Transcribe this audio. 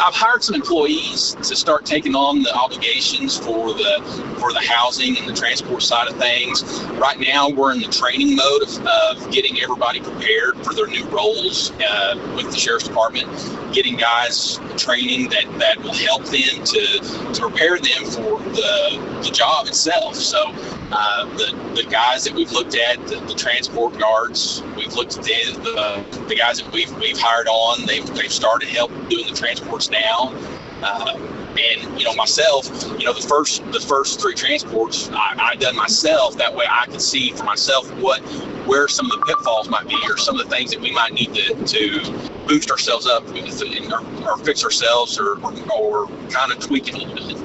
I've hired some employees to start taking on the obligations for the housing and the transport side of things. Right now, we're in the training mode of getting everybody prepared for their new roles with the Sheriff's Department, getting guys training that will help them to prepare them for the job itself. So the guys that we've looked at, the transport guards, we've looked at the guys that we've hired on. They've started help doing the transports now. And myself, the first 3 transports I done myself. That way I could see for myself where some of the pitfalls might be, or some of the things that we might need to boost ourselves up with, or fix ourselves, or kind of tweak it a little bit.